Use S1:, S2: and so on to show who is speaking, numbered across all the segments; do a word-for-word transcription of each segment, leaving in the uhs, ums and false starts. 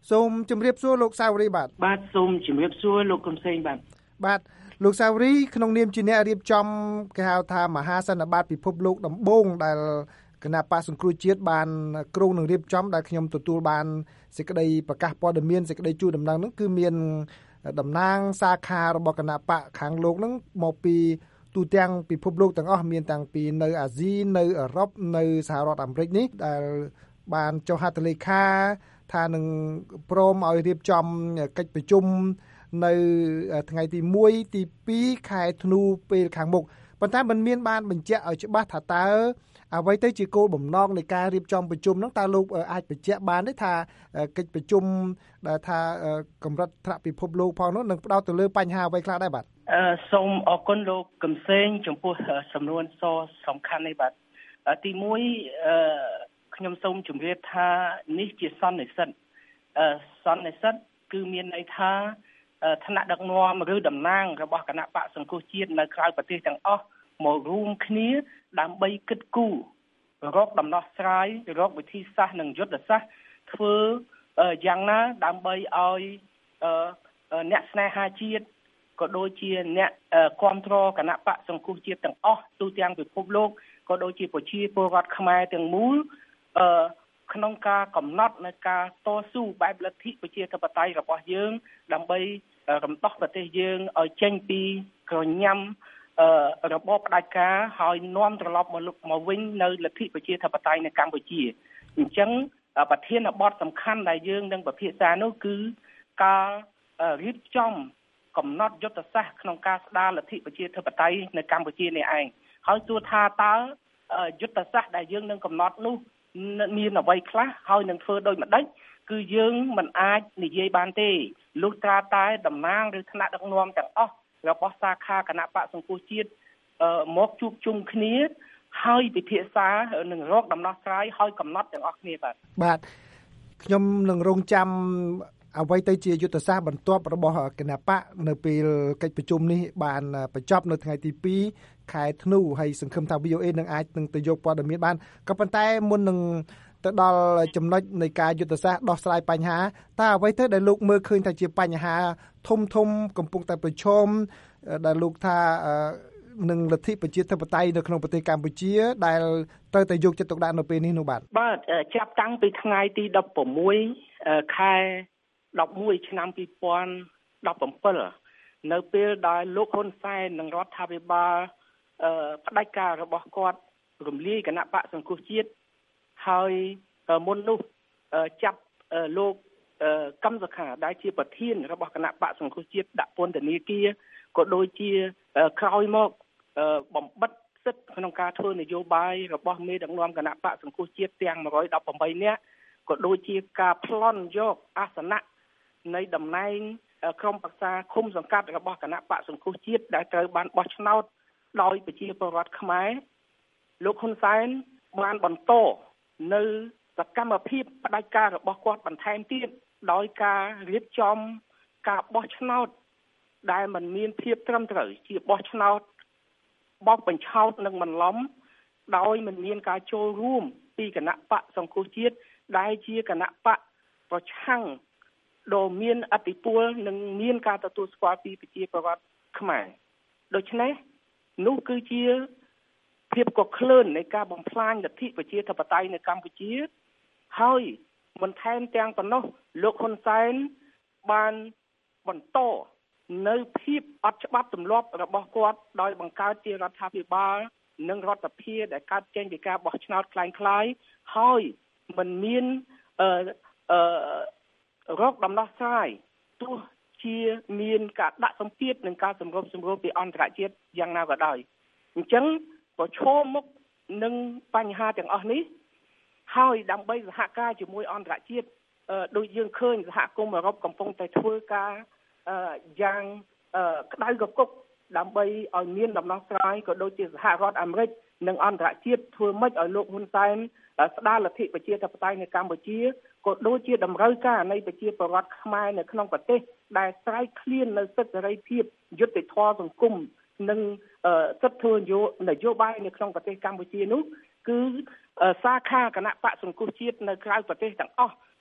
S1: សូមជម្រាបសួរលោកសាវរីបាទ
S2: បាទសូមជម្រាបសួរលោកកំសែងបាទ
S1: បាទលោកសាវរីក្នុងនាមជាអ្នករៀបចំគេហៅថាមហាសន្និបាតពិភពលោកដំបូងដែលគណៈបកសង្គ្រោះជាតិបានគ្រោងនឹងរៀបចំដែលខ្ញុំទទួលបានសេចក្តីប្រកាសព័ត៌មានសេចក្តីជូនដំណឹងហ្នឹងគឺមានតំណាងសាខារបស់គណៈបកខាងលោកហ្នឹងមកពីទូទាំងពិភពលោកទាំងអស់មានទាំងពីនៅអាស៊ីនៅអឺរ៉ុបនៅសហរដ្ឋអាមេរិកនេះដែលបានចុះហត្ថលេខាថានឹងព្រមឲ្យរៀបចំកិច្ចប្រជុំនៅថ្ងៃទីមួយទីពីរខែធ្នូពេលខាងមុខប៉ុន្តែมันមានបានបញ្ជាក់ឲ្យច្បាស់ថាតើអ្វីទៅជាគោលបំណងនៃការរៀបចំប្រជុំហ្នឹងតើលោកអាចបញ្ជាក់បានទេថាកិច្ចប្រជុំដែលថាកម្រិតថ្នាក់ពិភពលោកផងនោះនឹងផ្ដោតទៅលើបញ្ហាអ្វីខ្លះដែរបាទ
S2: អឺសូមអរគុណលោកកំសែងចំពោះសំណួរសសំខាន់នេះបាទទីមួយអឺខ្ញុំសូមជម្រាបថានេះជាសន្និសីទអឺសន្និសីទគឺមានន័យថាថ្នាក់ដឹកនាំឬតំណាងរបស់គណៈបកសង្គ្រោះជាតិនៅក្រៅប្រទេសទាំងអស់មករួមគ្នាដើម្បីគិតគូររកដំណោះស្រាយរកវិធីសាស្ត្រនិងយុទ្ធសាស្ត្រធ្វើយ៉ាងណាដើម្បីឲ្យអ្នកស្នេហាជាតិក៏ដូចជាអ្នកគ្រប់គ្រងគណៈបកសង្គ្រោះជាតិទាំងអស់ទូទាំងពិភពលោកក៏ដូចជាប្រជាពលរដ្ឋខ្មែរទាំងមូលអឺក្នុងការកំណត់នៃការតស៊ូបែបលទ្ធិប្រជាធិបតេយ្យរបស់យើងដើម្បីរំដោះប្រទេសយើងឲ្យចេញពីក្រញាំរបបផ្ដាច់ការហើយនាំត្រឡប់មកមកវិញនៅលទ្ធិប្រជាធិបតេយ្យនៅកម្ពុជាអញ្ចឹងប្រធានបទសំខាន់ដែលយើងនឹងពិភាក្សានោះគឺការរៀបចំកំណត់យុទ្ធសាស្ត្រក្នុងការស្ដារលទ្ធិប្រជាធិបតេយ្យនៅកម្ពុជានេះឯងហើយទោះថាតើយុទ្ធសាស្ត្រដែលយើងនឹងកំណត់នោះមានអ្វីខ្លះហើយនឹងធ្វើដោយម្ដេចគឺយើងមិនអាចនិយាយបានទេលុះត្រាតែតំណាងឬថ្នាក់ដឹកនាំទាំងអស់របស់សាខាគណៈបកសង្គ្រោះជាតិមកជួបជុំគ្នាហើយពិភាក្សានឹងរកដំណោះស្រាយហើយកំណត់ទាំងអស់គ្នាបាទ
S1: បាទខ្ញុំនឹងរងចាំអ្វីទៅជាយុទ្ធសាស្ត្របន្ទាប់របស់គណៈបកនៅពេលកិច្ចប្រជុំនេះបានបញ្ចប់នៅថ្ងៃទីពីរខែធ្នូហើយសង្ឃឹមថា វី អូ អេ នឹងអាចនឹងទៅយកព័ត៌មានបានក៏ប៉ុន្តែមុននឹងទៅដល់ចំណុចនៃការយុទ្ធសាស្ត្រដោះស្រាយបញ្ហាតើអ្វីទៅដែលលោកមើលឃើញថាជាបញ្ហាធំធំកំពុងតែប្រឈមដែលលោកថានឹងលទ្ធិប្រជាធិបតេយ្យនៅក្នុងប្រទេសកម្ពុជាដែលត្រូវតែយកចិត្តទុកដាក់នៅពេលនេះនោះបាទ
S2: បាទចាប់តាំងពីថ្ងៃទីដប់ប្រាំមួយខែដប់មួយឆ្នាំពីរពាន់ដប់ប្រាំbảyនៅពេលដែលលោកហ៊ុនសែននិងរដ្ឋាភិបាលផ្ដាច់ការរបស់គាត់រំលាយគណៈបកសង្គ្រោះជាតិហើយមុននោះចាប់លោកកឹមសុខាដែលជាប្រធានរបស់គណៈបកសង្គ្រោះជាតិដាក់ពន្ធនាគារក៏ដូចជាក្រោយមកបំបិទសិទ្ធិក្នុងការធ្វើនយោបាយរបស់មេដឹកនាំគណៈបកសង្គ្រោះជាតិទាំងmột trăm mười támនាក់ក៏ដូចជាការប្លន់យកអាសនៈនៃតំណែងក្រុមប្រឹក្សាឃុំសង្កាត់របស់គណៈបកសង្គ្រោះជាតិដែលត្រូវបានបោះឆ្នោតដោយប្រជាពលរដ្ឋខ្មែរលោកហ៊ុនសែនបានបន្តនៅសកម្មភាពផ្ដាច់ការរបស់គាត់បន្ថែមទៀតដោយការរៀបចំការបោះឆ្នោតដែលមិនមានភាពត្រឹមត្រូវជាបោះឆ្នោតបោកបញ្ឆោតនិងបន្លំដោយមិនមានការចូលរួមពីគណៈបកសង្គ្រោះជាតិដែលជាគណៈបកប្រឆាំងដ៏មានឥទ្ធិពលនិងមានការទទួលស្គាល់ពីប្រជាពលរដ្ឋខ្មែរដូច្នេះនោះគឺជាភាពកក្លឿននៃការបំផ្លាញលទ្ធិប្រជាធិបតេយ្យនៅកម្ពុជាហើយមិនថែមទាំងប៉ុណ្ណោះលោកហ៊ុនសែនបានបន្តនៅភាពអត់ច្បាប់ទម្លាប់របស់គាត់ដោយបង្កើតជារដ្ឋាភិបាលនិងរដ្ឋសភាដែលកើតចេញពីការបោះឆ្នោតคล้ายៗហើយមិនមានអឺអឺរកដំណោះស្រាយទោះជាមានការដាក់សម្ពាធនិងការសម្របសម្រួលពីអន្តរជាតិយ៉ាងណាក៏ដោយអញ្ចឹងប្រឈមមុខនឹងបញ្ហាទាំងអស់នេះហើយដើម្បីសហការជាមួយអន្តរជាតិដូចយើងឃើញសហគមន៍អឺរ៉ុបកំពុងតែធ្វើការយ៉ាងក្តៅកគុកដើម្បីឲ្យមានដំណោះស្រាយក៏ដូចជាសហរដ្ឋអាមេរិកនិងអន្តរជាតិធ្វើម៉េចឲ្យលោកហ៊ុនសែនស្ដារលទ្ធិប្រជាធិបតេយ្យនៅកម្ពុជាក៏ដូចជាតម្រូវការនៃប្រជាពលរដ្ឋខ្មែរនៅក្នុងប្រទេសដែលស្រែកឃ្លាននៅសិទ្ធិសេរីភាពយុត្តិធម៌សង្គមនិងសិទ្ធិធ្វើនយោបាយនៅក្នុងប្រទេសកម្ពុជានោះគឺសាខាគណៈបកសង្គ្រោះជាតិនៅក្រៅប្រទេសទាំងអស់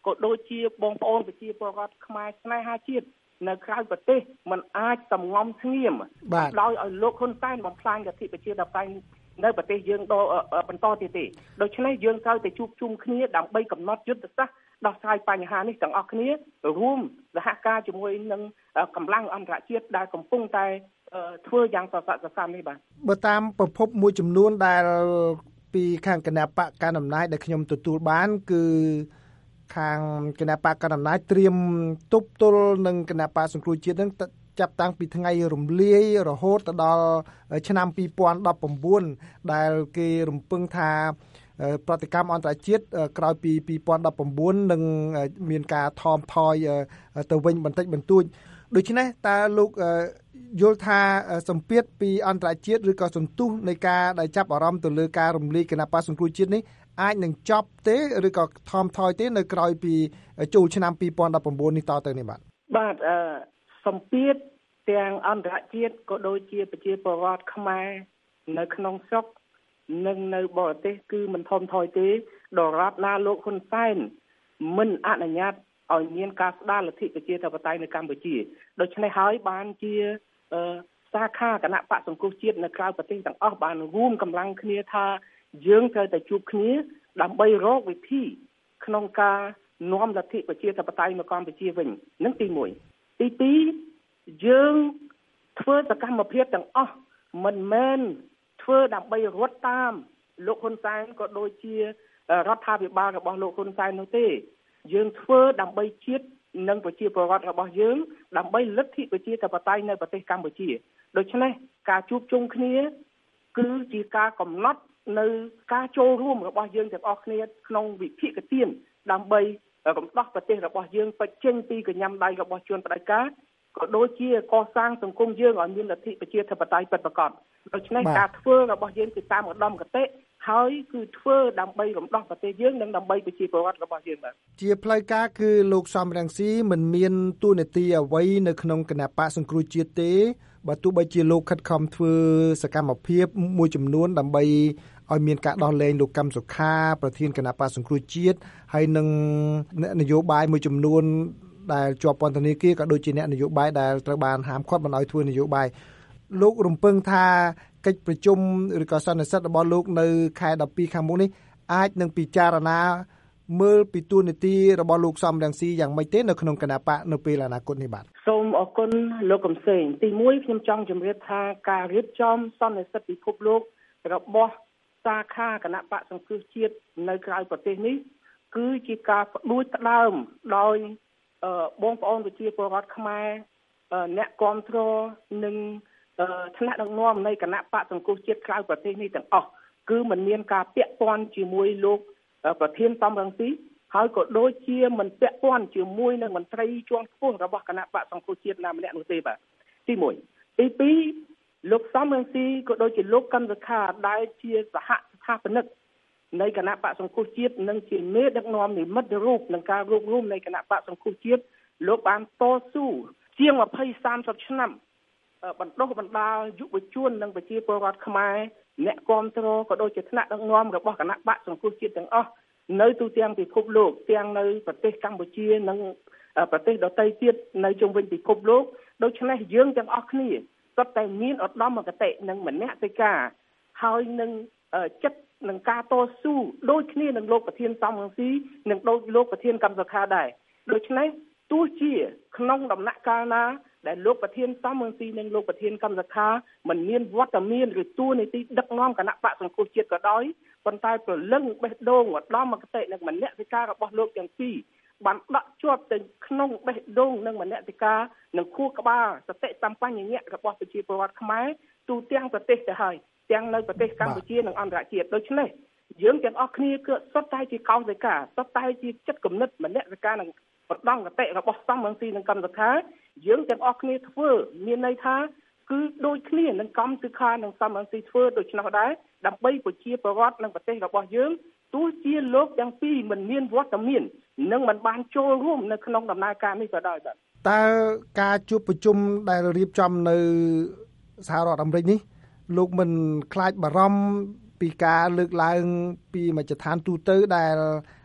S2: ក៏ដូចជាបងប្អូនប្រជាពលរដ្ឋខ្មែរស្នេហាជាតិនៅក្រៅប្រទេសมันអាចសំងំស្ងៀមដោយឲ្យលោកហ៊ុនសែនបំផ្លាញលទ្ធិប្រជាធិបតេយ្យនៅប្រទេសយើងដល់បន្តទៀតទេដូច្នេះយើងត្រូវតែជួបជុំគ្នាដើម្បីកំណត់យុទ្ធសាស្ត្រដោះស្រាយបញ្ហានេះទាំងអស់គ្នារួមសហការជាមួយនឹងកម្លាំងអន្តរជាតិដែលកំពុងតែធ្វើយ៉ាងសស្រាក់សស្រាំនេះបាទ
S1: បើតាមប្រភពមួយចំនួនដែលពីខាងគណៈបកកណ្ដាលអំណាចដែលខ្ញុំទទួលបានគឺខាងគណៈបកកណ្ដាលអំណាចត្រៀមទប់ទល់នឹងគណៈបកសង្គ្រោះជាតិនឹងចាប់តាំងពីថ្ងៃរំលាយរហូតទៅដល់ឆ្នាំពីរពាន់ដប់ប្រាំបួនដែលគេរំពឹងថាប្រតិកម្មអន្តរជាតិក្រោយពីពីរពាន់ដប់ប្រាំបួននឹងមានការថមថយទៅវិញបន្តិចបន្តួចដូច្នេះតើលោកយល់ថាសម្ពាធពីអន្តរជាតិឬក៏សន្ទុះនៃការដែលចាប់អារម្មណ៍ទៅលើការរំលាយគណៈបកសង្គ្រោះជាតិនេះអាចនឹងចប់ទេឬក៏ថមថយទេនៅក្រោយពីចូលឆ្នាំពីរពាន់ដប់ប្រាំបួននេះតទៅនេះបាទ
S2: បាទអឺសម្ពាធទាំងអន្តរជាតិក៏ដូចជាប្រជាពលរដ្ឋខ្មែរនៅក្នុងស្រុកនិងនៅបរទេសគឺមិនថមថយទេដរាបណាលោកហ៊ុនសែនមិនអនុញ្ញាតឲ្យមានការស្ដារលទ្ធិប្រជាធិបតេយ្យនៅកម្ពុជាដូច្នេះហើយបានជាសាខាគណៈបកសង្គ្រោះជាតិនៅក្រៅប្រទេសទាំងអស់បានរួមកម្លាំងគ្នាថាយើងត្រូវតែជួបគ្នាដើម្បីរកវិធីក្នុងការនាំលទ្ធិប្រជាធិបតេយ្យមកកម្ពុជាវិញនឹងទីមួយទីពីរយើងធ្វើសកម្មភាពទាំងអស់មិនមែនធ្វើដើម្បីរត់តាមលោកហ៊ុនសែនក៏ដូចជារដ្ឋាភិបាលរបស់លោកហ៊ុនសែននោះទេយើងធ្វើដើម្បីជាតិនិងប្រជាពលរដ្ឋរបស់យើងដើម្បីលទ្ធិប្រជាធិបតេយ្យនៅប្រទេសកម្ពុជាដូច្នេះការជួបជុំគ្នាគឺជាការកំណត់នៅការចូលរួមរបស់យើងទាំងអស់គ្នាក្នុងវិភាគទានដើម្បីរំដោះប្រទេសរបស់យើងបញ្ចេញពីកញ្ញាំដៃរបស់ជនផ្ដាច់ការក៏ដូចជាកសាងសង្គមយើងឲ្យមានលទ្ធិប្រជាធិបតេយ្យពិតប្រាកដដូច្នេះការធ្វើរបស់យើងគឺតាមឧត្តមគតិហើយគឺធ្វើដើម្បីរំដោះប្រទេសយើងនិងដើម្បីប្រជាពលរដ្ឋរបស់យើងបាទ
S1: ជាផ្លូវការគឺលោកសំរងស៊ីមិនមានតួនាទីអ្វីនៅក្នុងគណៈបកសង្គ្រោះជាតិទេបើទោះបីជាលោកខិតខំធ្វើសកម្មភាពមួយចំនួនដើម្បីឲ្យមានការដោះលែងលោកកឹមសុខាប្រធានគណៈបកសង្គ្រោះជាតិហើយនឹងនយោបាយមួយចំនួនដែលជាប់ពន្ធនាគារក៏ដូចជាអ្នកនយោបាយដែលត្រូវបានហាមឃាត់មិនឲ្យធ្វើនយោបាយលោករំពឹងថាកិច្ចប្រជុំឬក៏សន្និសីទរបស់លោកនៅខែដប់ពីរខាងមុខនេះអាចនឹងពិចារណាមើលពីតួនាទីរបស់លោកសំរងស៊ីយ៉ាងម៉េចទេនៅក្នុងគណៈបកនៅពេលអនាគតនេះបាទ
S2: សូមអរគុណលោកកំសែងទីមួយខ្ញុំចង់ជម្រាបថាការរៀបចំសន្និសីទពិភពលោករបស់សាខាគណៈបកសង្គ្រោះជាតិនៅក្រៅប្រទេសនេះគឺជាការផ្ដួចផ្ដើមដោយបងប្អូនប្រជាពលរដ្ឋខ្មែរអ្នកគាំទ្រនិងថ្នាក់ដឹកនាំនៃគណៈបកសង្គ្រោះជាតិក្រៅប្រទេសនេះទាំងអស់គឺមិនមានការពាក់ព័ន្ធជាមួយលោកប្រធានសំរងស៊ីហើយក៏ដូចជាមិនពាក់ព័ន្ធជាមួយនឹងមន្ត្រីជាន់ខ្ពស់របស់គណៈបកសង្គ្រោះជាតិណាម្នាក់នោះទេបាទទីមួយទីពីរលោកសំរងស៊ីក៏ដូចជាលោកកឹមសុខាដែលជាសហស្ថាបនិកនៃគណៈបកសង្គ្រោះជាតិនិងជាមេដឹកនាំនិមិត្តរូបនឹងការរួបរวมនៃគណៈបកសង្គ្រោះជាតិលោកបានតស៊ូជាងยี่สิบ สามสิบឆ្នាំបណ្ដុះបណ្ដាលយុវជននិងប្រជាពលរដ្ឋខ្មែរអ្នកគាំទ្រក៏ដូចជាថ្នាក់ដឹកនាំរបស់គណៈបកសង្គ្រោះជាតិទាំងអស់នៅទូទាំងពិភពលោកទាំងនៅប្រទេសកម្ពុជានិងប្រទេសដទៃទៀតនៅជុំវិញពិភពលោកដូច្នេះយើងទាំងអស់គ្នាសុទ្ធតែមានឧត្តមគតិនិងមនសិការហើយនឹងចិត្តនឹងការតស៊ូដូចគ្នានឹងលោកប្រធានសំរងស៊ីនិងដូចលោកប្រធានកឹមសុខាដែរដូច្នេះទោះជាក្នុងដំណាក់កាលណាដែលលោកប្រធានសំរងស៊ីនិងលោកប្រធានកឹមសុខាមិនមានវត្តមានឬតួនាទីដឹកនាំគណៈបកសង្គ្រោះជាតិក៏ដោយប៉ុន្តែប្រលឹងបេះដូងឧត្តមគតិនិងមនសិការរបស់លោកទាំងពីរបានដាក់ជាប់ទៅក្នុងបេះដូងនិងមនសិការនិងខួរក្បាលសតិសម្បញ្ញៈរបស់ប្រជាពលរដ្ឋខ្មែរទូទាំងប្រទេសទៅហើយទាំងនៅប្រទេសកម្ពុជានិងអន្តរជាតិដូច្នេះយើងទាំងអស់គ្នាគឺសុទ្ធតែជាកោសិកាសុទ្ធតែជាចិត្តគំនិតមនសិការនិងប្រដងគតិរបស់សំរងស៊ីនិងកឹមសុខាយើងទាំងអស់គ្នាធ្វើមានន័យថាគឺដូចគ្នានឹងកឹមសុខានិងសំរងស៊ីធ្វើដូច្នោះដែរដើម្បីប្រជាពលរដ្ឋនិងប្រទេសរបស់យើងទោះជាលោកទាំងពីរមិនមានវត្តមាននិងមិនបានចូលរួមនៅក្នុងដំណើរការនេះក៏ដោយបាទ
S1: តើការជួបប្រជុំដែលរៀបចំនៅសហរដ្ឋអាមេរិកនេះលោកមិនខ្លាចបារម្ភពីការលើកឡើងពីមជ្ឈដ្ឋានទូទៅដែល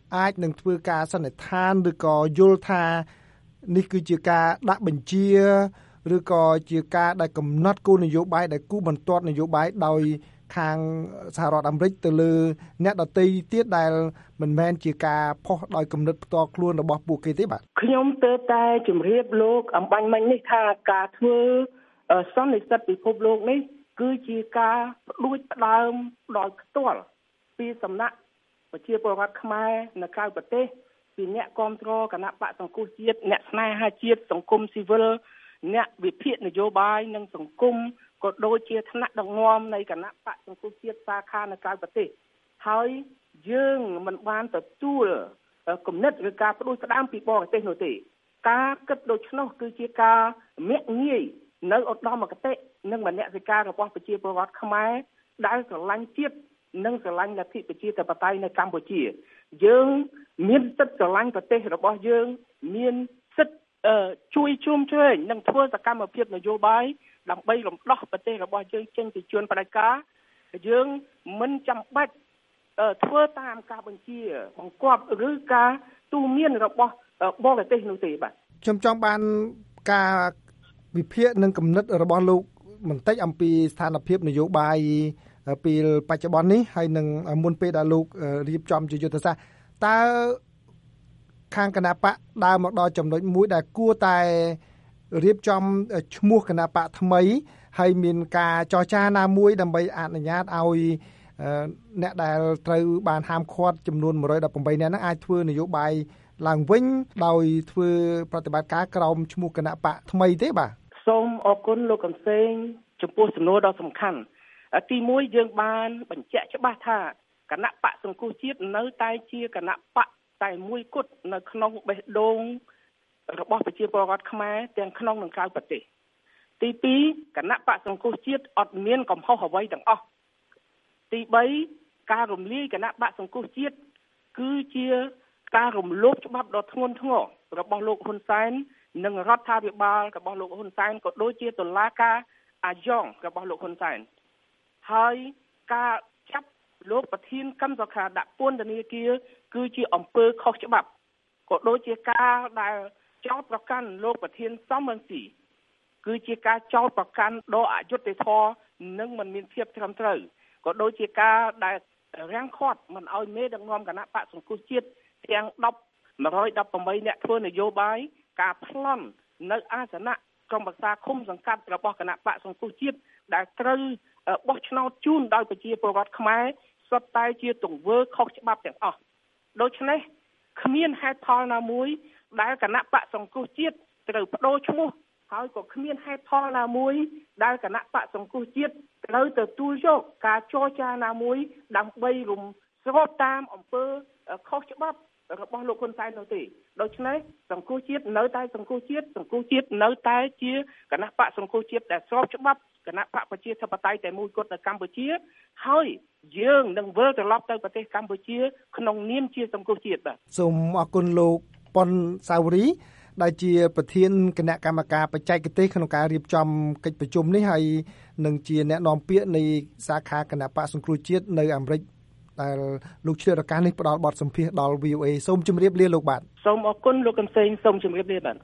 S1: អាចនឹងធ្វើការសន្និដ្ឋានឬក៏យល់ថានេះគឺជាការដាក់បញ្ជាឬក៏ជាការដែលកំណត់គោលនយោបាយដែលគូបន្ទាត់នយោបាយដោយខាងសហរដ្ឋអាមេរិកទៅលើអ្នកដទៃទៀតដែលមិនមែនជាការផុសដោយគំនិតផ្ទាល់ខ្លួនរបស់ពួកគេទេបាទ
S2: ខ្ញុំទើបតែជម្រាបលោកអំបញ្ញមិញនេះថាការធ្វើសន្និសីទពិភពលោកនេះគឺជាការផ្ដួចផ្ដើមដោយផ្ទាល់ពីសំណាក់ប្រជាពលរដ្ឋខ្មែរនៅក្រៅប្រទេសពីអ្នកគាំទ្រគណៈបកសង្គ្រោះជាតិអ្នកស្នេហាជាតិសង្គមស៊ីវិលអ្នកវិភាគនយោបាយនិងសង្គមក៏ដូចជាថ្នាក់ដឹកនាំនៃគណៈបកសង្គ្រោះជាតិសាខានៅក្រៅប្រទេសហើយយើងមិនបានទទួលគំនិតឬការផ្ដួចផ្ដើមពីបរទេសនោះទេការគិតដូច្នោះគឺជាការមាក់ងាយនៅឧត្តមគតិនិងមនសិការរបស់ប្រជាពលរដ្ឋខ្មែរដែលស្រឡាញ់ជាតិនិងស្រឡាញ់លទ្ធិប្រជាធិបតេយ្យនៅកម្ពុជាយើងមានសិទ្ធិស្រឡាញ់ប្រទេសរបស់យើងមានសិទ្ធិជួយជ្រោមជ្រែងនិងធ្វើសកម្មភាពនយោបាយដើម្បីរំដោះប្រទេសរបស់យើងចេញពីជួនផ្ដាច់ការយើងមិនចាំបាច់ធ្វើតាមការបញ្ជាបង្គាប់ឬការទូន្មានរបស់បរទេសនោះទេបាទ
S1: ខ្ញុំចង់បានការវិភាគនិងគំនិតរបស់លោកបន្តិចអំពីស្ថានភាពនយោបាយពេលបច្ចុប្បន្ននេះហើយនឹងមុនពេលដែលលោករៀបចំជាយុទ្ធសាស្ត្រតើខាងគណៈបកដើរមកដល់ចំណុចមួយដែលគួរតែរៀបចំឈ្មោះគណៈបកថ្មីហើយមានការចរចាណាមួយដើម្បីអនុញ្ញាតឲ្យអ្នកដែលត្រូវបានហាមឃាត់ចំនួនមួយរយដប់ប្រាំនាក់ហ្នឹងអាចធ្វើនយោបាយឡើងវិញដោយធ្វើប្រតិបត្តិការក្រោមឈ្មោះគណៈបកថ្មីទេបាទ
S2: សូមអរគុណលោកកំសែងចំពោះសំណួរដ៏សំខាន់ទីមួយយើងបានបញ្ជាក់ច្បាស់ថាគណៈបកសង្គ្រោះជាតិនៅតែជាគណៈបកតែមួយគត់នៅក្នុងបេះដូងរបស់ប្រជាពលរដ្ឋខ្មែរទាំងក្នុងនិងក្រៅប្រទេសទីពីរគណៈបកសង្គ្រោះជាតិអត់មានកំហុសអ្វីទាំងអស់ទីបីការរំលាយគណៈបកសង្គ្រោះជាតិគឺជាការរំលោភច្បាប់ដ៏ធ្ងន់ធ្ងររបស់លោកហ៊ុនសែននិងរដ្ឋាភិបាលរបស់លោកហ៊ុនសែនក៏ដូចជាតុលាការអាយ៉ងរបស់លោកហ៊ុនសែនហើយការចាប់លោកប្រធានកម្មសខាដាក់ពន្ធនាគារគឺជាអំពើខុសច្បាប់ក៏ដូចជាការដែលចោទប្រកាន់លោកប្រធានសំរងស៊ីគឺជាការចោទប្រកាន់ដ៏អយុត្តិធម៌និងមិនមានភាពត្រឹមត្រូវក៏ដូចជាការដែលរាំងឃាត់មិនឲ្យមេដឹកនាំគណៈបកសង្គ្រោះជាតិទាំងមួយរយដប់ប្រាំនាក់ធ្វើនយោបាយការប្លន់នៅអាសនៈក្រុមប្រឹក្សាឃុំសង្កាត់របស់គណៈបកសង្គ្រោះជាតិដែលត្រូវបោះឆ្នោតជូនដោយប្រជាពលរដ្ឋខ្មែរសុទ្ធតែជាទង្វើខុសច្បាប់ទាំងអស់ដូច្នេះគ្មានហេតុផលណាមួយដែលគណៈបកសង្គ្រោះជាតិត្រូវបដូរឈ្មោះហើយក៏គ្មានហេតុផលណាមួយដែលគណៈបកសង្គ្រោះជាតិត្រូវទទួលយកការចរចាណាមួយដើម្បីរំស្របតាមអំពើខុសច្បាប់របស់លោកហ៊ុនសែននោះទេដូច្នេះសង្គ្រោះជាតិនៅតែសង្គ្រោះជាតិសង្គ្រោះជាតិនៅតែជាគណៈបកសង្គ្រោះជាតិដែលស្របច្បាប់គណៈបកប្រជាធិបតេយ្យតែមួយគត់នៅកម្ពុជាហើយយើងនឹងវិលត្រឡប់ទៅប្រទេសកម្ពុជាក្នុងនាមជាសង្គ្រោះជាតិបាទ
S1: សូមអរគុណលោកប៉ុនសាវរីដែលជាប្រធានគណៈកម្មការបច្ចេកទេសក្នុងការរៀបចំកិច្ចប្រជុំនេះហើយនឹងជាអ្នកនាំពាក្យនៃសាខាគណៈបកសង្គ្រោះជាតិនៅអាមេរិកដែលលោកឆ្លៀតឱកាសនេះផ្ដល់បទសម្ភាសន៍ដល់ វី អូ អេ សូមជម្រាបលាលោកបាទ
S2: សូមអរគុណលោកកំសែងសូមជម្រាបលាបាទ